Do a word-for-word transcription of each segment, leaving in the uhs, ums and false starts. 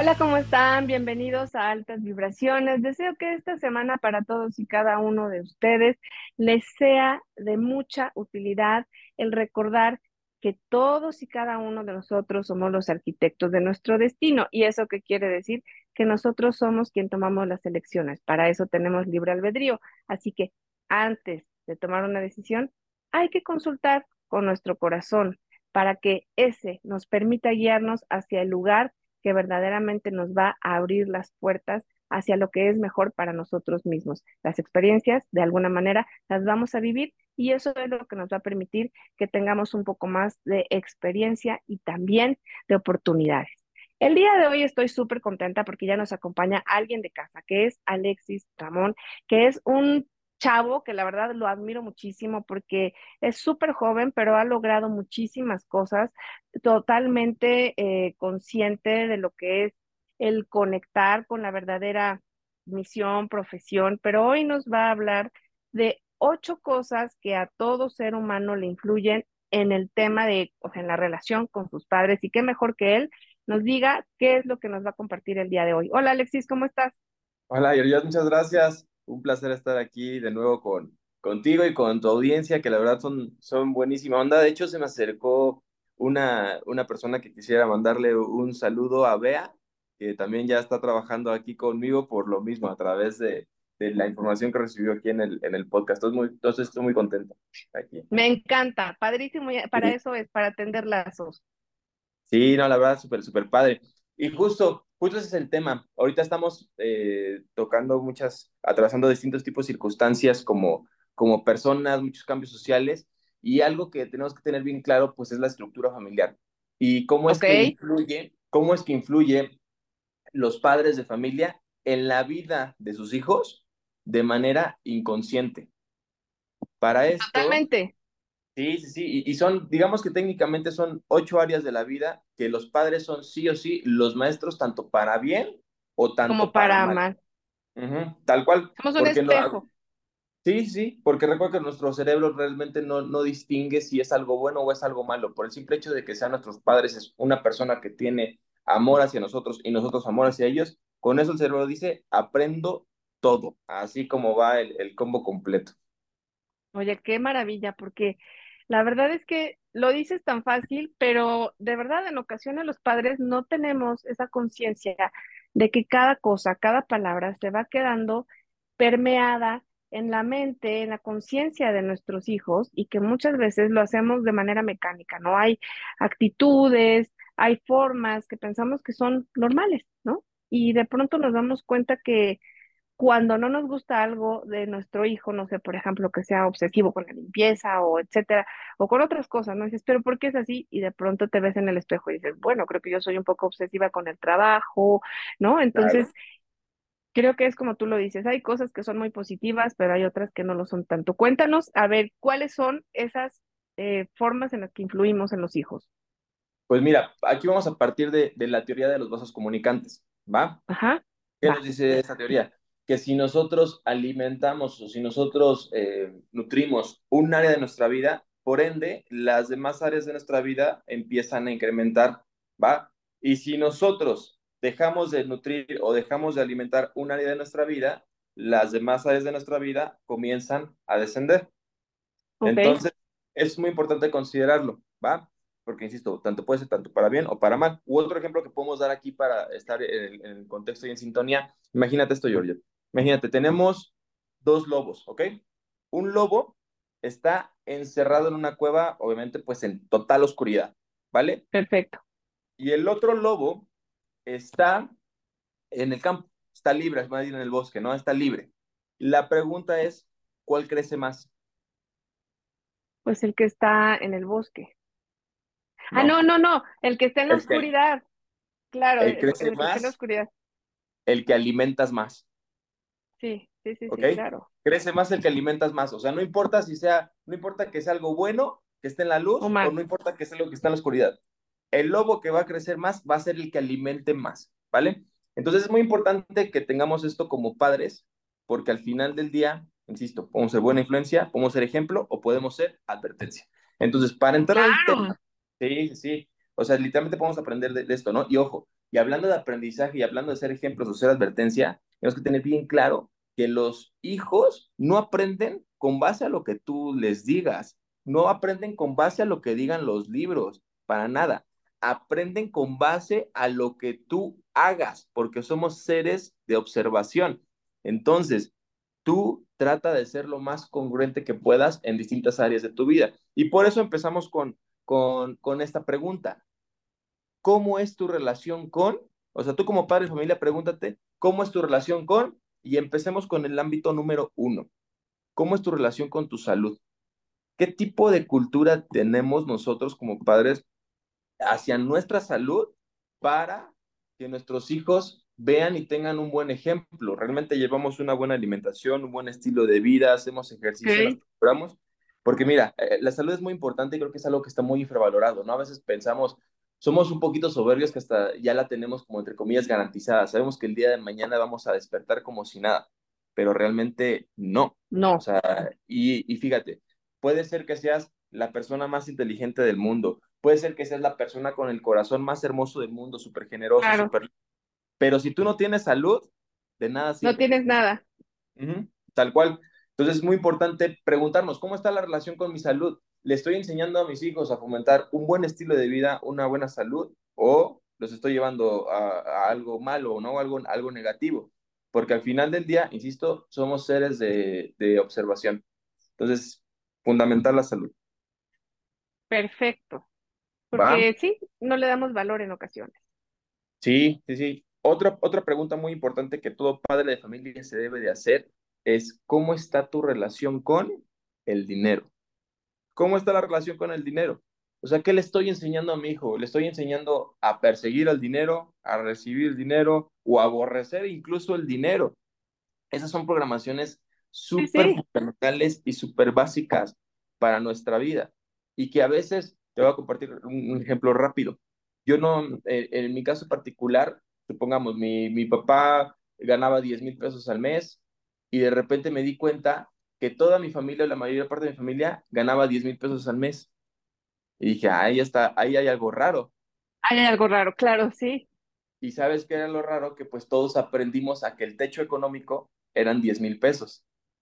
Hola, ¿cómo están? Bienvenidos a Altas Vibraciones. Deseo que esta semana para todos y cada uno de ustedes les sea de mucha utilidad el recordar que todos y cada uno de nosotros somos los arquitectos de nuestro destino. ¿Y eso qué quiere decir? Que nosotros somos quien tomamos las elecciones. Para eso tenemos libre albedrío. Así que antes de tomar una decisión, hay que consultar con nuestro corazón para que ese nos permita guiarnos hacia el lugar que verdaderamente nos va a abrir las puertas hacia lo que es mejor para nosotros mismos. Las experiencias, de alguna manera, las vamos a vivir y eso es lo que nos va a permitir que tengamos un poco más de experiencia y también de oportunidades. El día de hoy estoy súper contenta porque ya nos acompaña alguien de casa, que es Alexis Ramón, que es un chavo que la verdad lo admiro muchísimo porque es súper joven, pero ha logrado muchísimas cosas totalmente eh, consciente de lo que es el conectar con la verdadera misión, profesión, pero hoy nos va a hablar de ocho cosas que a todo ser humano le influyen en el tema de, o sea, en la relación con sus padres y qué mejor que él nos diga qué es lo que nos va a compartir el día de hoy. Hola Alexis, ¿cómo estás? Hola, Georgios, muchas gracias. Un placer estar aquí de nuevo con, contigo y con tu audiencia, que la verdad son, son buenísima onda. De hecho, se me acercó una, una persona que quisiera mandarle un saludo a Bea, que también ya está trabajando aquí conmigo por lo mismo, a través de, de la información que recibió aquí en el, en el podcast. Entonces, muy, entonces estoy muy contento aquí. Me encanta, padrísimo, y para eso es, para tender lazos. Sí, no, la verdad, súper, súper padre. Y justo, justo ese es el tema. Ahorita estamos eh, tocando muchas, atravesando distintos tipos de circunstancias como, como personas, muchos cambios sociales, y algo que tenemos que tener bien claro, pues es la estructura familiar. Y cómo es ¿Ok? que influye, cómo es que influye los padres de familia en la vida de sus hijos de manera inconsciente. Para esto, Totalmente, sí, sí, sí, y, y son, digamos que técnicamente son ocho áreas de la vida que los padres son sí o sí los maestros tanto para bien o como tanto para para mal. mal. Ujú, tal cual, Somos un porque no, espejo. sí, sí, porque recuerda que nuestro cerebro realmente no, no distingue si es algo bueno o es algo malo. Por el simple hecho de que sean nuestros padres, es una persona que tiene amor hacia nosotros y nosotros amor hacia ellos, con eso el cerebro dice, aprendo todo, así como va el, el combo completo. Oye, qué maravilla, porque la verdad es que lo dices tan fácil, pero de verdad en ocasiones los padres no tenemos esa conciencia de que cada cosa, cada palabra se va quedando permeada en la mente, en la conciencia de nuestros hijos y que muchas veces lo hacemos de manera mecánica, ¿no? Hay actitudes, hay formas que pensamos que son normales, ¿no? Y de pronto nos damos cuenta que cuando no nos gusta algo de nuestro hijo, no sé, por ejemplo, que sea obsesivo con la limpieza o etcétera, o con otras cosas, ¿no? Dices, pero ¿por qué es así? Y de pronto te ves en el espejo y dices, bueno, creo que yo soy un poco obsesiva con el trabajo, ¿no? Entonces, Claro. creo que es como tú lo dices, hay cosas que son muy positivas, pero hay otras que no lo son tanto. Cuéntanos, a ver, ¿cuáles son esas eh, formas en las que influimos en los hijos? Pues mira, aquí vamos a partir de, de la teoría de los vasos comunicantes, ¿va? Ajá, ¿Qué nos va, dice esa teoría? Que si nosotros alimentamos o si nosotros eh, nutrimos un área de nuestra vida, por ende, las demás áreas de nuestra vida empiezan a incrementar, ¿va? Y si nosotros dejamos de nutrir o dejamos de alimentar un área de nuestra vida, las demás áreas de nuestra vida comienzan a descender. ok, Entonces, es muy importante considerarlo, ¿va? Porque, insisto, tanto puede ser tanto para bien o para mal. U otro ejemplo que podemos dar aquí para estar en el, en el contexto y en sintonía, imagínate esto, Giorgio. Imagínate, tenemos dos lobos, ¿ok? Un lobo está encerrado en una cueva, obviamente, pues en total oscuridad, ¿vale? perfecto. Y el otro lobo está en el campo, está libre, es más bien en el bosque, ¿no? Está libre. La pregunta es, ¿cuál crece más? Pues el que está en el bosque. Ah, No, no, no, no, el que está en la el que, oscuridad. Claro, el el, crece el que está en la más oscuridad. el que alimentas más, Sí, sí, sí, ¿ok? sí, claro. Crece más el que alimentas más. O sea, no importa si sea, no importa que sea algo bueno, que esté en la O luz, o más. no importa que sea algo que está en la oscuridad. El lobo que va a crecer más va a ser el que alimente más, ¿vale? Entonces es muy importante que tengamos esto como padres, porque al final del día, insisto, podemos ser buena influencia, podemos ser ejemplo o podemos ser advertencia. Entonces, para entrar al tema, Claro. sí, sí, sí. O sea, literalmente podemos aprender de, de esto, ¿no? Y ojo, Y hablando de aprendizaje y hablando de ser ejemplos o ser advertencia, tenemos que tener bien claro que los hijos no aprenden con base a lo que tú les digas, no aprenden con base a lo que digan los libros, para nada. Aprenden con base a lo que tú hagas, porque somos seres de observación. Entonces, tú trata de ser lo más congruente que puedas en distintas áreas de tu vida. Y por eso empezamos con, con, con esta pregunta. ¿Cómo es tu relación con? O sea, tú como padre de familia, pregúntate, ¿cómo es tu relación con? Y empecemos con el ámbito número uno. ¿Cómo es tu relación con tu salud? ¿Qué tipo de cultura tenemos nosotros como padres hacia nuestra salud para que nuestros hijos vean y tengan un buen ejemplo? Realmente llevamos una buena alimentación, un buen estilo de vida, hacemos ejercicio, nos Ok. procuramos. Porque mira, eh, la salud es muy importante y creo que es algo que está muy infravalorado, ¿no? A veces pensamos, somos un poquito soberbios que hasta ya la tenemos como entre comillas garantizada. Sabemos que el día de mañana vamos a despertar como si nada, pero realmente no. O No, sea, y, y fíjate, puede ser que seas la persona más inteligente del mundo, puede ser que seas la persona con el corazón más hermoso del mundo, súper generoso, claro, súper... Pero si tú no tienes salud, de nada no sirve. tienes nada. Ujú, tal cual. Entonces es muy importante preguntarnos, ¿cómo está la relación con mi salud? ¿Le estoy enseñando a mis hijos a fomentar un buen estilo de vida, una buena salud? ¿O los estoy llevando a, a algo malo, ¿no? Algo, algo negativo. Porque al final del día, insisto, somos seres de, de observación. Entonces, fundamental la salud. Perfecto. ¿Va? Porque sí, no le damos valor en ocasiones. Sí, sí, sí. Otra, otra pregunta muy importante que todo padre de familia se debe de hacer es, ¿cómo está tu relación con el dinero? ¿Cómo está la relación con el dinero? O sea, ¿qué le estoy enseñando a mi hijo? ¿Le estoy enseñando a perseguir al dinero, a recibir dinero o a aborrecer incluso el dinero? Esas son programaciones Sí, súper sí. fundamentales y súper básicas para nuestra vida y que a veces, te voy a compartir un, un ejemplo rápido. Yo no, eh, en mi caso particular, supongamos, mi, mi papá ganaba diez mil pesos al mes y de repente me di cuenta que toda mi familia, la mayor parte de mi familia, ganaba diez mil pesos al mes. Y dije, ahí está, ahí hay algo raro. Hay algo raro, claro, sí, Y sabes qué era lo raro, que pues todos aprendimos a que el techo económico eran diez mil pesos,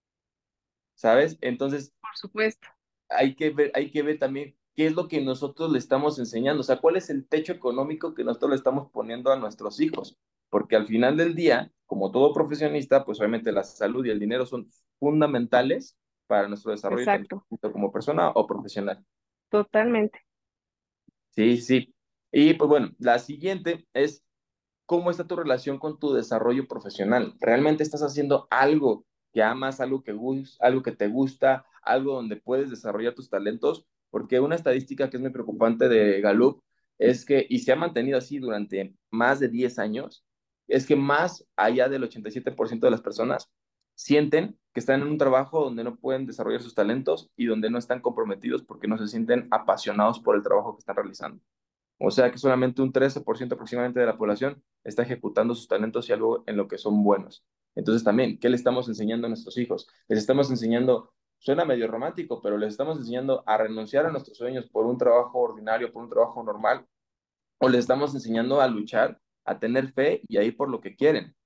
¿sabes? Entonces, por supuesto. hay que ver, hay que ver también qué es lo que nosotros le estamos enseñando, o sea, cuál es el techo económico que nosotros le estamos poniendo a nuestros hijos, porque al final del día, como todo profesionista, pues obviamente la salud y el dinero son fundamentales para nuestro desarrollo tanto Exacto, como persona o profesional. totalmente. Sí, sí. Y pues bueno, la siguiente es, ¿cómo está tu relación con tu desarrollo profesional? ¿Realmente estás haciendo algo que amas, algo que, gus- algo que te gusta, algo donde puedes desarrollar tus talentos? Porque una estadística que es muy preocupante de Gallup es que, y se ha mantenido así durante más de diez años, es que más allá del ochenta y siete por ciento de las personas sienten que están en un trabajo donde no pueden desarrollar sus talentos y donde no están comprometidos porque no se sienten apasionados por el trabajo que están realizando. O sea que solamente un trece por ciento aproximadamente de la población está ejecutando sus talentos y algo en lo que son buenos. Entonces también, ¿qué le estamos enseñando a nuestros hijos? Les estamos enseñando, suena medio romántico, pero les estamos enseñando a renunciar a nuestros sueños por un trabajo ordinario, por un trabajo normal, o les estamos enseñando a luchar, a tener fe y a ir por lo que quieren.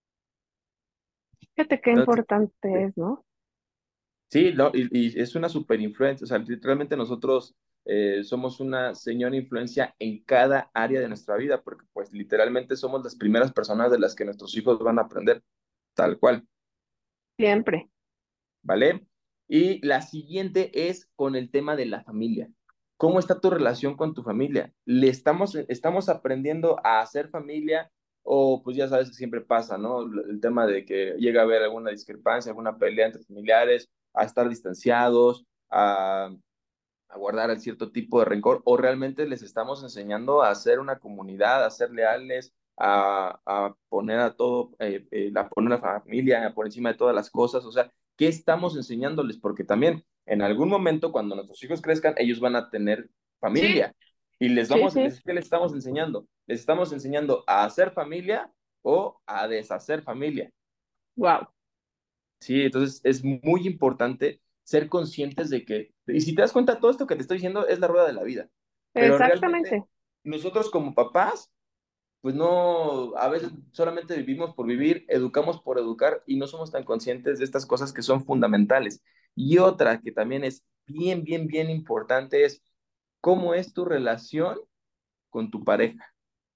Fíjate qué Entonces, importante es, ¿no? sí, no, y, y es una super influencia, o sea, literalmente nosotros eh, somos una señora influencia en cada área de nuestra vida, porque pues literalmente somos las primeras personas de las que nuestros hijos van a aprender, tal cual, Siempre. ¿vale? Y la siguiente es con el tema de la familia. ¿Cómo está tu relación con tu familia? ¿Le estamos, estamos aprendiendo a hacer familia o pues ya sabes que siempre pasa, ¿no? El tema de que llega a haber alguna discrepancia, alguna pelea entre familiares, a estar distanciados, a, a guardar el cierto tipo de rencor, o realmente les estamos enseñando a hacer una comunidad, a ser leales, a, a poner a todo, eh, eh, a poner a la familia por encima de todas las cosas, o sea, ¿qué estamos enseñándoles? Porque también en algún momento cuando nuestros hijos crezcan, ellos van a tener Sí, familia y les sí, vamos, sí. les, ¿qué les estamos enseñando? Les estamos enseñando a hacer familia o a deshacer familia. Wow. Sí, entonces es muy importante ser conscientes de que, y si te das cuenta, todo esto que te estoy diciendo es la rueda de la vida, pero realmente Exactamente. nosotros como papás pues no, a veces solamente vivimos por vivir, educamos por educar y no somos tan conscientes de estas cosas que son fundamentales. Y otra que también es bien, bien, bien importante es cómo es tu relación con tu pareja.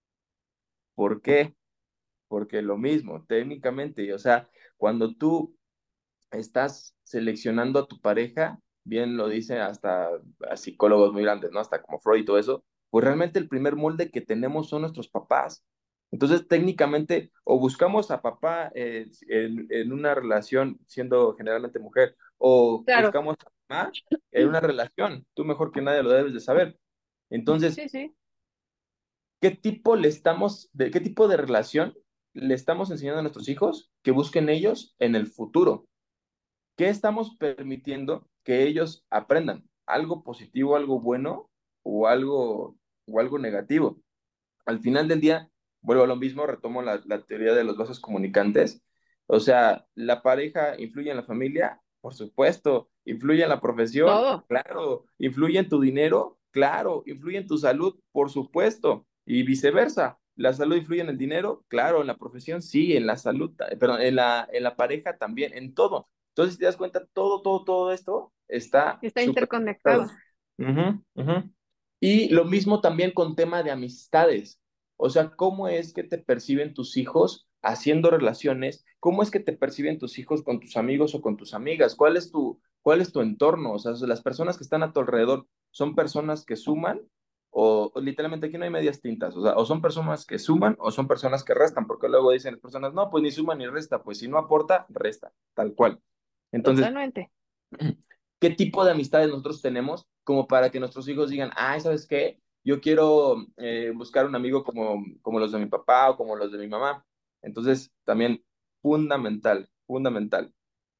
¿Por qué? Porque lo mismo, técnicamente, o sea, cuando tú estás seleccionando a tu pareja, bien lo dicen hasta a psicólogos muy grandes, ¿no? Hasta como Freud y todo eso, pues realmente el primer molde que tenemos son nuestros papás. Entonces, técnicamente, o buscamos a papá eh, en, en una relación siendo generalmente mujer, o Claro. buscamos a mamá en una relación. Tú mejor que nadie lo debes de saber. Entonces, Sí, sí. ¿qué tipo le estamos, de qué tipo de relación le estamos enseñando a nuestros hijos que busquen ellos en el futuro? ¿Qué estamos permitiendo que ellos aprendan? ¿Algo positivo, algo bueno o algo, o algo negativo? Al final del día, vuelvo a lo mismo, retomo la, la teoría de los vasos comunicantes. O sea, ¿la pareja influye en la familia? Por supuesto. ¿Influye en la profesión? Todo. Claro. ¿Influye en tu dinero? Claro. ¿Influye en tu salud? Por supuesto. Y viceversa. ¿La salud influye en el dinero? Claro. ¿En la profesión? Sí. ¿En la salud? ta- Perdón, en la, en la pareja también, en todo. Entonces, si te das cuenta, todo, todo, todo esto está Está súper interconectado. conectado. Ujú, ujú. Y lo mismo también con tema de amistades. O sea, ¿cómo es que te perciben tus hijos haciendo relaciones? ¿Cómo es que te perciben tus hijos con tus amigos o con tus amigas? ¿Cuál es tu, cuál es tu entorno? O sea, las personas que están a tu alrededor son personas que suman o, o literalmente aquí no hay medias tintas. O sea, o son personas que suman o son personas que restan, porque luego dicen las personas, no, pues ni suma ni resta, pues si no aporta, resta, tal cual. Entonces, Totalmente. ¿qué tipo de amistades nosotros tenemos como para que nuestros hijos digan, ay, ¿sabes qué? Yo quiero eh, buscar un amigo como, como los de mi papá o como los de mi mamá. Entonces, también fundamental, fundamental.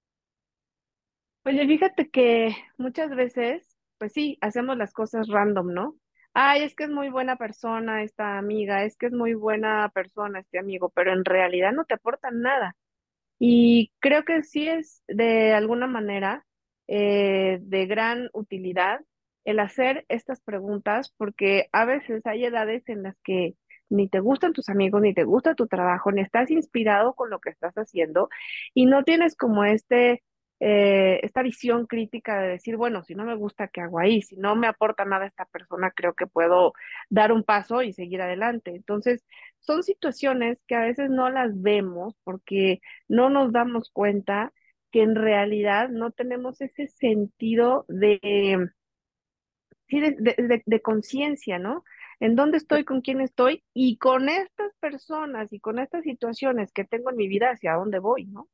Oye, fíjate que muchas veces, pues sí, hacemos las cosas random, ¿no? Ay, es que es muy buena persona esta amiga, es que es muy buena persona este amigo, pero en realidad no te aportan nada. Y creo que sí es de alguna manera eh, de gran utilidad el hacer estas preguntas, porque a veces hay edades en las que ni te gustan tus amigos, ni te gusta tu trabajo, ni estás inspirado con lo que estás haciendo y no tienes como este, eh, esta visión crítica de decir, bueno, si no me gusta, ¿qué hago ahí? Si no me aporta nada esta persona, creo que puedo dar un paso y seguir adelante. Entonces, son situaciones que a veces no las vemos porque no nos damos cuenta que en realidad no tenemos ese sentido de, sí, de, de, de- de conciencia, ¿no? En dónde estoy, con quién estoy y con estas personas y con estas situaciones que tengo en mi vida, hacia dónde voy, ¿no?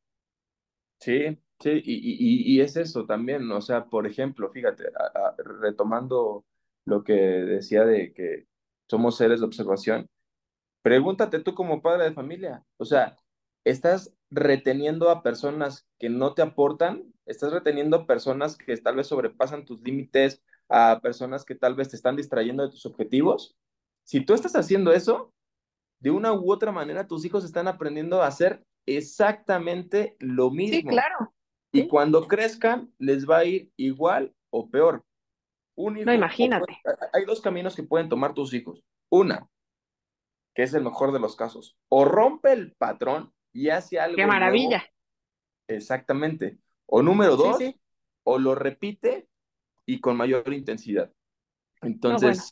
Sí, sí, y, y, y es eso también, o sea, por ejemplo, fíjate, a- a- retomando lo que decía de que somos seres de observación. Pregúntate tú como padre de familia, o sea, ¿estás reteniendo a personas que no te aportan? ¿Estás reteniendo a personas que tal vez sobrepasan tus límites, a personas que tal vez te están distrayendo de tus objetivos? Si tú estás haciendo eso, de una u otra manera tus hijos están aprendiendo a hacer exactamente lo Sí, mismo. claro, Y sí. cuando crezcan, les va a ir igual o peor. Un No, hijo, o puede- imagínate, hay dos caminos que pueden tomar tus hijos. Una, que es el mejor de los casos. O rompe el patrón y hace qué algo nuevo, maravilla. exactamente. O número Sí, sí. dos, o lo repite y con mayor intensidad. No, bueno. Entonces,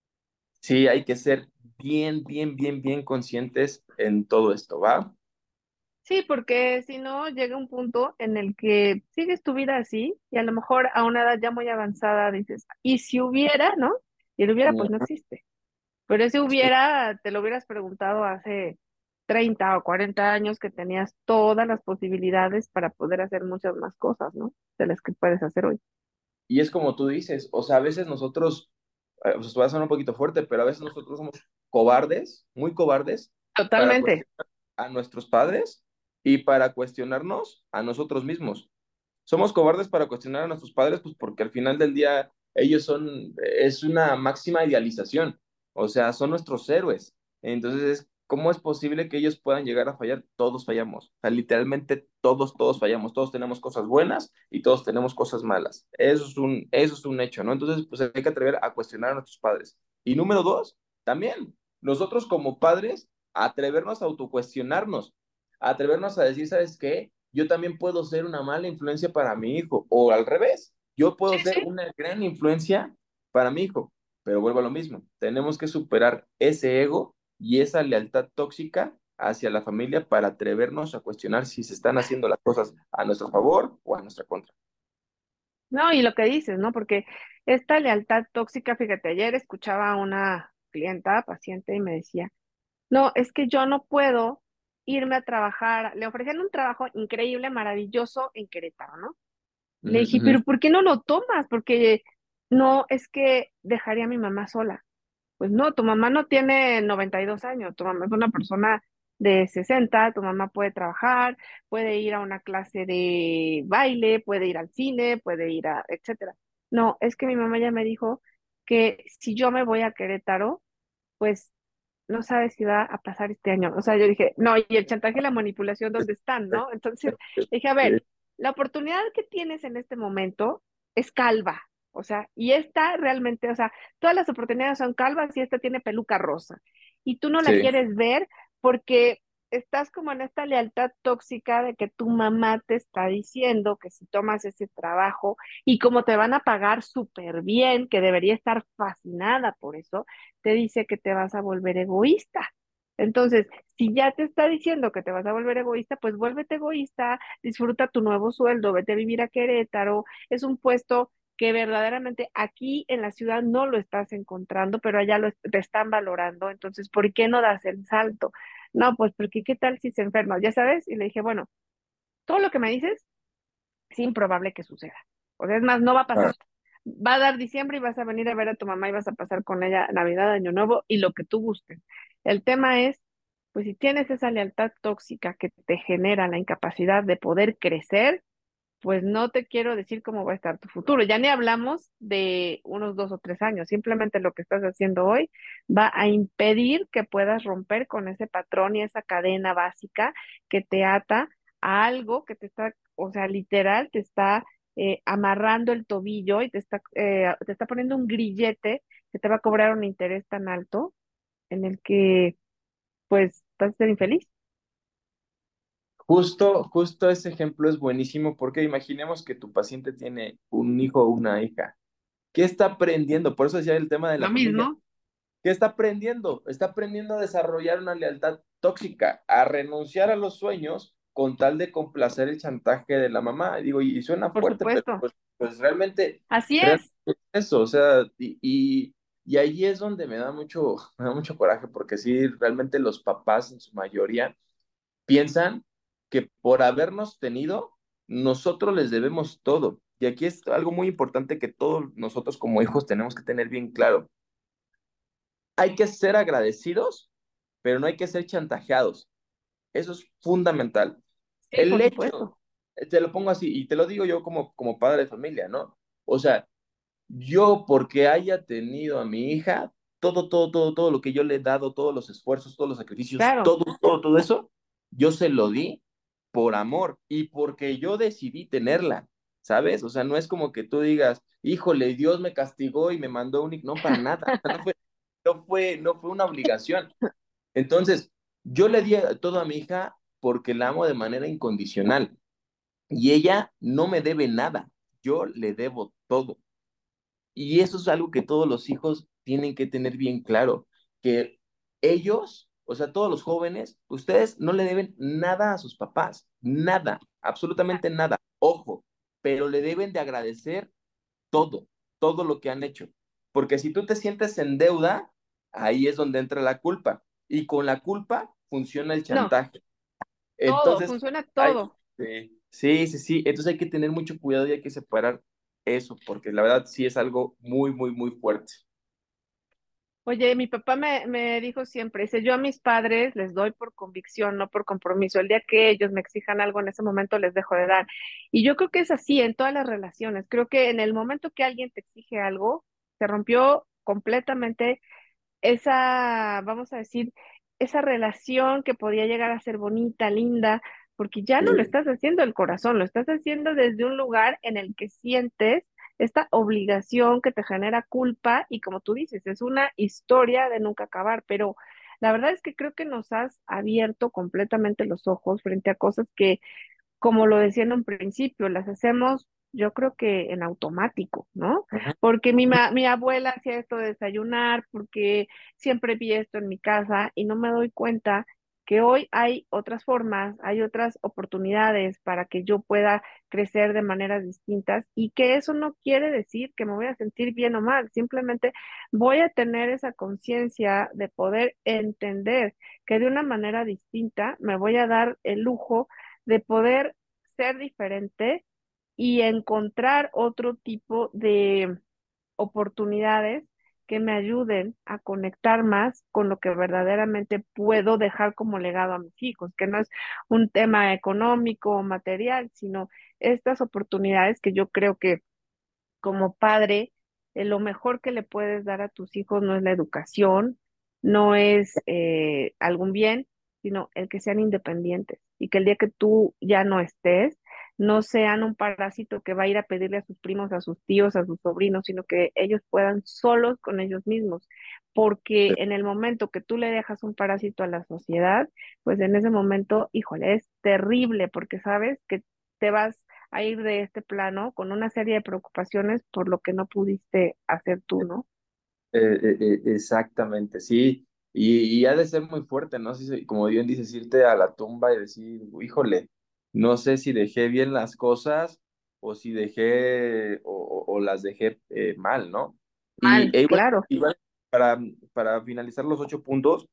sí, hay que ser bien, bien, bien, bien conscientes en todo esto, ¿va? Sí, porque si no llega un punto en el que sigues tu vida así y a lo mejor a una edad ya muy avanzada dices, ¿y si hubiera, no? Y el hubiera pues no existe. Pero ese hubiera, te lo hubieras preguntado hace treinta o cuarenta años que tenías todas las posibilidades para poder hacer muchas más cosas, ¿no? De las que puedes hacer hoy. Y es como tú dices, o sea, a veces nosotros, eh, o sea, va a sonar un poquito fuerte, pero a veces nosotros somos cobardes, muy cobardes, para Totalmente. cuestionar a nuestros padres y para cuestionarnos a nosotros mismos. Somos cobardes para cuestionar a nuestros padres, pues porque al final del día ellos son, es una máxima idealización, o sea, son nuestros héroes. Entonces, ¿cómo es posible que ellos puedan llegar a fallar? Todos fallamos, o sea, literalmente todos, todos fallamos, todos tenemos cosas buenas y todos tenemos cosas malas. Eso es un, eso es un hecho, ¿no? Entonces, pues hay que atrever a cuestionar a nuestros padres. Y número dos, también. nosotros como padres, atrevernos a autocuestionarnos, atrevernos a decir, ¿sabes qué? Yo también puedo ser una mala influencia para mi hijo, o al revés, yo puedo Sí, ser sí. una gran influencia para mi hijo, pero vuelvo a lo mismo, tenemos que superar ese ego y esa lealtad tóxica hacia la familia para atrevernos a cuestionar si se están haciendo las cosas a nuestro favor o a nuestra contra. No, y lo que dices, ¿no? Porque esta lealtad tóxica, fíjate, ayer escuchaba a una clienta, paciente, y me decía, no, es que yo no puedo irme a trabajar. Le ofrecían un trabajo increíble, maravilloso en Querétaro, ¿no? Le Ujú, dije, ujú. pero ¿por qué no lo tomas? Porque no, es que dejaría a mi mamá sola. Pues no, tu mamá no tiene noventa y dos años, tu mamá es una persona de sesenta. Tu mamá puede trabajar, puede ir a una clase de baile, puede ir al cine, puede ir a, etcétera. No, es que mi mamá ya me dijo que si yo me voy a Querétaro, pues no sabes si va a pasar este año. O sea, yo dije, no, y el chantaje y la manipulación, ¿dónde están, no? Entonces dije, a ver, la oportunidad que tienes en este momento es calva. O sea, y esta realmente, o sea, todas las oportunidades son calvas y esta tiene peluca rosa. Y tú no la Sí, quieres ver porque estás como en esta lealtad tóxica de que tu mamá te está diciendo que si tomas ese trabajo y como te van a pagar súper bien, que debería estar fascinada por eso, te dice que te vas a volver egoísta. Entonces, si ya te está diciendo que te vas a volver egoísta, pues vuélvete egoísta, disfruta tu nuevo sueldo, vete a vivir a Querétaro. Es un puesto que verdaderamente aquí en la ciudad no lo estás encontrando, pero allá lo est- te están valorando. Entonces, ¿por qué no das el salto? No, pues porque qué tal si se enferma, ya sabes. Y le dije, bueno, todo lo que me dices es improbable que suceda. O sea, es más, no va a claro. pasar. Va a dar diciembre y vas a venir a ver a tu mamá y vas a pasar con ella Navidad, Año Nuevo y lo que tú gustes. El tema es, pues si tienes esa lealtad tóxica que te genera la incapacidad de poder crecer, pues no te quiero decir cómo va a estar tu futuro. Ya ni hablamos de unos dos o tres años. Simplemente lo que estás haciendo hoy va a impedir que puedas romper con ese patrón y esa cadena básica que te ata a algo que te está, o sea, literal, te está eh, amarrando el tobillo y te está, eh, te está poniendo un grillete que te va a cobrar un interés tan alto en el que, pues, vas a ser infeliz. Justo, justo ese ejemplo es buenísimo porque imaginemos que tu paciente tiene un hijo o una hija. ¿Qué está aprendiendo? Por eso decía el tema de la Lo familia. mismo, ¿Qué está aprendiendo? Está aprendiendo a desarrollar una lealtad tóxica, a renunciar a los sueños con tal de complacer el chantaje de la mamá. Digo, y, y suena por fuerte, pero supuesto. pues, pues realmente, Así realmente es. es eso, o sea, y, y, y ahí es donde me da mucho, me da mucho coraje, porque sí, realmente los papás en su mayoría piensan que por habernos tenido, nosotros les debemos todo. Y aquí es algo muy importante que todos nosotros como hijos tenemos que tener bien claro. Hay que ser agradecidos, pero no hay que ser chantajeados. Eso es fundamental. Sí, El por supuesto. hecho, te lo pongo así, y te lo digo yo como, como padre de familia, ¿no? O sea, yo porque haya tenido a mi hija, todo, todo, todo, todo lo que yo le he dado, todos los esfuerzos, todos los sacrificios, Claro. todo, todo, todo eso, yo se lo di por amor y porque yo decidí tenerla, ¿sabes? O sea, no es como que tú digas, híjole, Dios me castigó y me mandó un... No, para nada, no fue, no fue, no fue una obligación. Entonces, yo le di todo a mi hija porque la amo de manera incondicional y ella no me debe nada, yo le debo todo. Y eso es algo que todos los hijos tienen que tener bien claro, que ellos, o sea, todos los jóvenes, ustedes no le deben nada a sus papás, nada, absolutamente nada. Ojo, pero le deben de agradecer todo, todo lo que han hecho. Porque si tú te sientes en deuda, ahí es donde entra la culpa. Y con la culpa funciona el No, chantaje. todo, Entonces, funciona hay, todo. sí, sí, sí, sí. Entonces hay que tener mucho cuidado y hay que separar eso, porque la verdad sí es algo muy, muy, muy fuerte. Oye, mi papá me, me dijo siempre, dice, yo a mis padres les doy por convicción, no por compromiso. El día que ellos me exijan algo, en ese momento les dejo de dar. Y yo creo que es así en todas las relaciones. Creo que en el momento que alguien te exige algo, se rompió completamente esa, vamos a decir, esa relación que podía llegar a ser bonita, linda, porque ya no lo Sí, estás haciendo del corazón, lo estás haciendo desde un lugar en el que sientes esta obligación que te genera culpa y como tú dices, es una historia de nunca acabar, pero la verdad es que creo que nos has abierto completamente los ojos frente a cosas que, como lo decía en un principio, las hacemos yo creo que en automático, ¿no? Ujú. Porque mi, ma- mi abuela hacía esto de desayunar, porque siempre vi esto en mi casa y no me doy cuenta que hoy hay otras formas, hay otras oportunidades para que yo pueda crecer de maneras distintas y que eso no quiere decir que me voy a sentir bien o mal, simplemente voy a tener esa conciencia de poder entender que de una manera distinta me voy a dar el lujo de poder ser diferente y encontrar otro tipo de oportunidades que me ayuden a conectar más con lo que verdaderamente puedo dejar como legado a mis hijos, que no es un tema económico o material, sino estas oportunidades que yo creo que como padre, eh, lo mejor que le puedes dar a tus hijos no es la educación, no es eh, algún bien, sino el que sean independientes y que el día que tú ya no estés, no sean un parásito que va a ir a pedirle a sus primos, a sus tíos, a sus sobrinos, sino que ellos puedan solos con ellos mismos. Porque en el momento que tú le dejas un parásito a la sociedad, pues en ese momento, híjole, es terrible porque sabes que te vas a ir de este plano con una serie de preocupaciones por lo que no pudiste hacer tú, ¿no? Eh, eh, eh, exactamente, sí. Y, y ha de ser muy fuerte, ¿no? Si se- como bien dices, irte a la tumba y decir, híjole, no sé si dejé bien las cosas o si dejé o, o- o las dejé eh, mal, ¿no? Y Mal, e igual, claro. igual para, para finalizar los ocho puntos,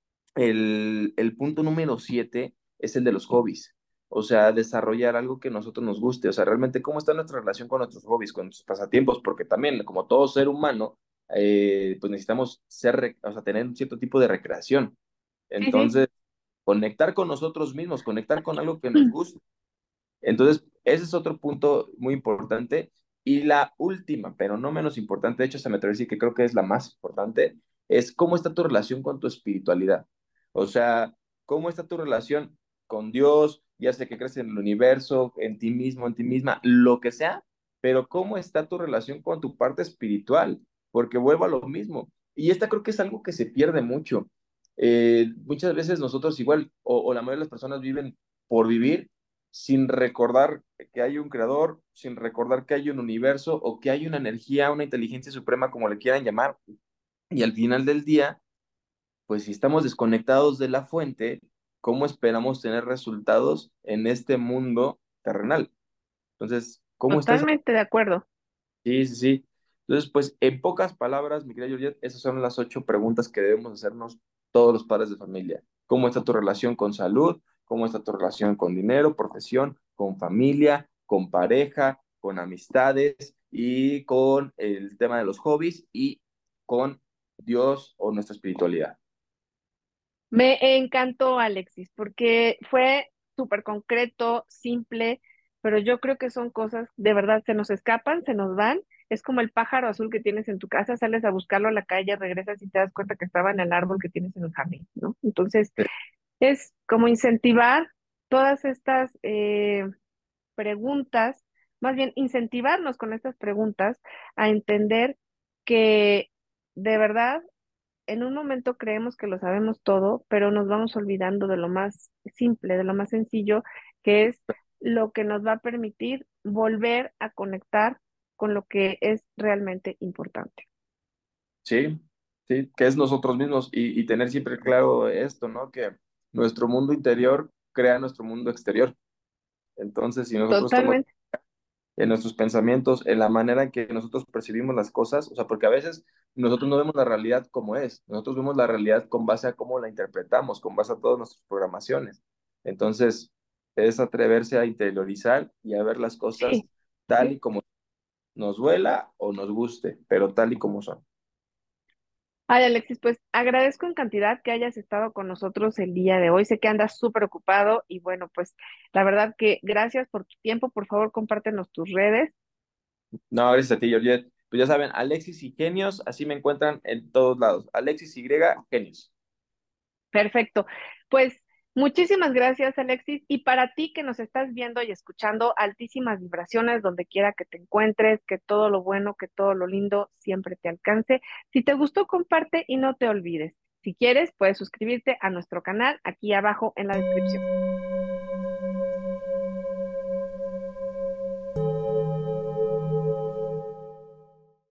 el, el punto número siete es el de los hobbies. O sea, desarrollar algo que a nosotros nos guste. O sea, realmente cómo está nuestra relación con nuestros hobbies, con nuestros pasatiempos, porque también, como todo ser humano, eh, pues necesitamos ser, re- o sea, tener un cierto tipo de recreación. Sí, sí. Entonces, conectar con nosotros mismos, conectar con algo que nos guste. Entonces, ese es otro punto muy importante. Y la última, pero no menos importante, de hecho, se me atreve a decir que creo que es la más importante, es cómo está tu relación con tu espiritualidad. O sea, cómo está tu relación con Dios, ya sea que crees en el universo, en ti mismo, en ti misma, lo que sea, pero cómo está tu relación con tu parte espiritual, porque vuelvo a lo mismo. Y esta creo que es algo que se pierde mucho. Eh, muchas veces nosotros igual, o, o la mayoría de las personas viven por vivir sin recordar que hay un creador, sin recordar que hay un universo o que hay una energía, una inteligencia suprema, como le quieran llamar. Y al final del día, pues si estamos desconectados de la fuente, ¿cómo esperamos tener resultados en este mundo terrenal? Entonces, ¿cómo está esa? Totalmente de acuerdo. Sí, sí, sí. Entonces, pues, en pocas palabras, mi querida Georgette, esas son las ocho preguntas que debemos hacernos todos los padres de familia. ¿Cómo está tu relación con salud? ¿Cómo está tu relación con dinero, profesión, con familia, con pareja, con amistades y con el tema de los hobbies y con Dios o nuestra espiritualidad? Me encantó, Alexis, porque fue súper concreto, simple, pero yo creo que son cosas, de verdad, se nos escapan, se nos van. Es como el pájaro azul que tienes en tu casa, sales a buscarlo a la calle, regresas y te das cuenta que estaba en el árbol que tienes en el jardín, ¿no? Entonces, es como incentivar todas estas eh, preguntas, más bien incentivarnos con estas preguntas a entender que de verdad en un momento creemos que lo sabemos todo, pero nos vamos olvidando de lo más simple, de lo más sencillo, que es lo que nos va a permitir volver a conectar con lo que es realmente importante. Sí, sí, que es nosotros mismos y, y tener siempre claro esto, ¿no? Que nuestro mundo interior crea nuestro mundo exterior. Entonces, si nosotros tomamos Totalmente. en nuestros pensamientos, en la manera en que nosotros percibimos las cosas, o sea, porque a veces nosotros no vemos la realidad como es, nosotros vemos la realidad con base a cómo la interpretamos, con base a todas nuestras programaciones. Entonces, es atreverse a interiorizar y a ver las cosas Sí. tal Sí. y como nos duela o nos guste, pero tal y como son. Ay, Alexis, pues agradezco en cantidad que hayas estado con nosotros el día de hoy. Sé que andas súper ocupado y bueno, pues la verdad que gracias por tu tiempo. Por favor, compártenos tus redes. No, gracias a ti, Georgette. Pues ya saben, Alexis y Genios, así me encuentran en todos lados. Alexis Y, Genios. Perfecto. Pues Muchísimas gracias, Alexis. Y para ti que nos estás viendo y escuchando, altísimas vibraciones donde quiera que te encuentres, que todo lo bueno, que todo lo lindo siempre te alcance. Si te gustó, comparte y no te olvides. Si quieres, puedes suscribirte a nuestro canal aquí abajo en la descripción.